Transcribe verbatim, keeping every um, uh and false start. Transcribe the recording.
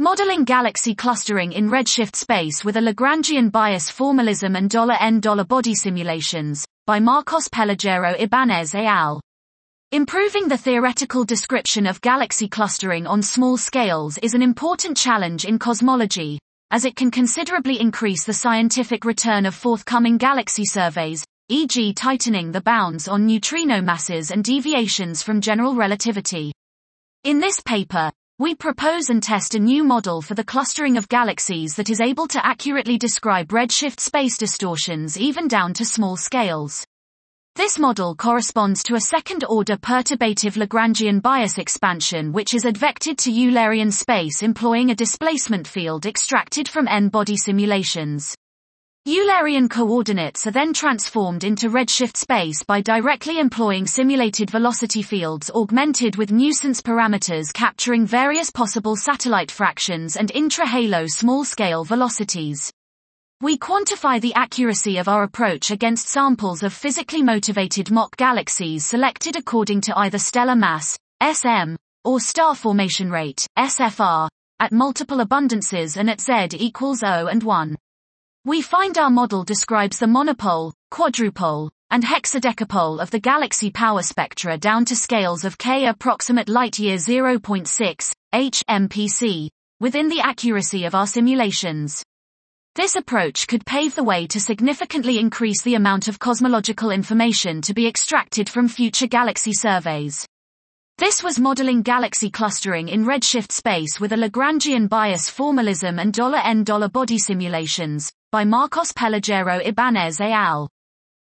Modeling Galaxy Clustering in Redshift Space with a Lagrangian Bias Formalism and $N Body Simulations, by Marcos Pelagero Ibanez et al. Improving the theoretical description of galaxy clustering on small scales is an important challenge in cosmology, as it can considerably increase the scientific return of forthcoming galaxy surveys, for example tightening the bounds on neutrino masses and deviations from general relativity. In this paper, we propose and test a new model for the clustering of galaxies that is able to accurately describe redshift space distortions even down to small scales. This model corresponds to a second-order perturbative Lagrangian bias expansion which is advected to Eulerian space employing a displacement field extracted from N-body simulations. Eulerian coordinates are then transformed into redshift space by directly employing simulated velocity fields augmented with nuisance parameters capturing various possible satellite fractions and intra-halo small-scale velocities. We quantify the accuracy of our approach against samples of physically motivated mock galaxies selected according to either stellar mass, S M, or star formation rate, S F R, at multiple abundances and at Z equals zero and one. We find our model describes the monopole, quadrupole, and hexadecapole of the galaxy power spectra down to scales of K approximate light-year zero point six, H M P C, within the accuracy of our simulations. This approach could pave the way to significantly increase the amount of cosmological information to be extracted from future galaxy surveys. This was Modeling Galaxy Clustering in Redshift Space with a Lagrangian Bias Formalism and $N Body Simulations, by Marcos Pelagero Ibanez et al.